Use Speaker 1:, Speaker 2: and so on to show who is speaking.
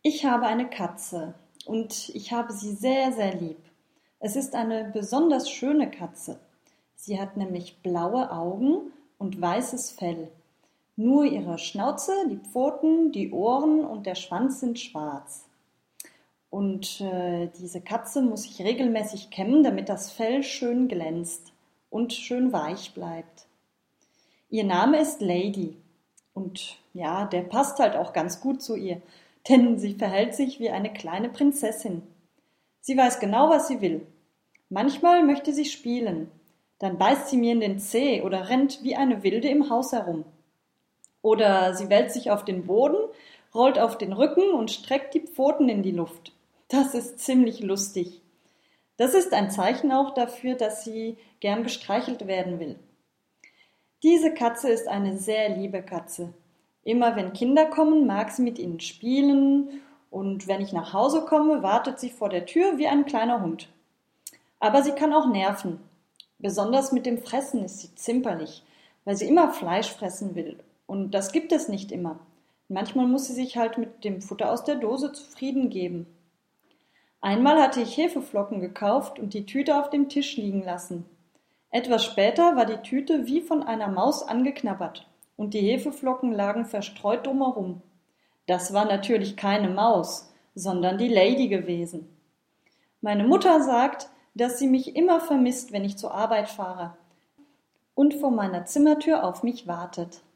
Speaker 1: Ich habe eine Katze und ich habe sie sehr, sehr lieb. Es ist eine besonders schöne Katze. Sie hat nämlich blaue Augen und weißes Fell. Nur ihre Schnauze, die Pfoten, die Ohren und der Schwanz sind schwarz. Und diese Katze muss ich regelmäßig kämmen, damit das Fell schön glänzt und schön weich bleibt. Ihr Name ist Lady. Und ja, der passt halt auch ganz gut zu ihr, denn sie verhält sich wie eine kleine Prinzessin. Sie weiß genau, was sie will. Manchmal möchte sie spielen. Dann beißt sie mir in den Zeh oder rennt wie eine Wilde im Haus herum. Oder sie wälzt sich auf den Boden, rollt auf den Rücken und streckt die Pfoten in die Luft. Das ist ziemlich lustig. Das ist ein Zeichen auch dafür, dass sie gern gestreichelt werden will. Diese Katze ist eine sehr liebe Katze. Immer wenn Kinder kommen, mag sie mit ihnen spielen und wenn ich nach Hause komme, wartet sie vor der Tür wie ein kleiner Hund. Aber sie kann auch nerven. Besonders mit dem Fressen ist sie zimperlich, weil sie immer Fleisch fressen will. Und das gibt es nicht immer. Manchmal muss sie sich halt mit dem Futter aus der Dose zufrieden geben. Einmal hatte ich Hefeflocken gekauft und die Tüte auf dem Tisch liegen lassen. Etwas später war die Tüte wie von einer Maus angeknabbert und die Hefeflocken lagen verstreut drumherum. Das war natürlich keine Maus, sondern die Lady gewesen. Meine Mutter sagt, dass sie mich immer vermisst, wenn ich zur Arbeit fahre und vor meiner Zimmertür auf mich wartet.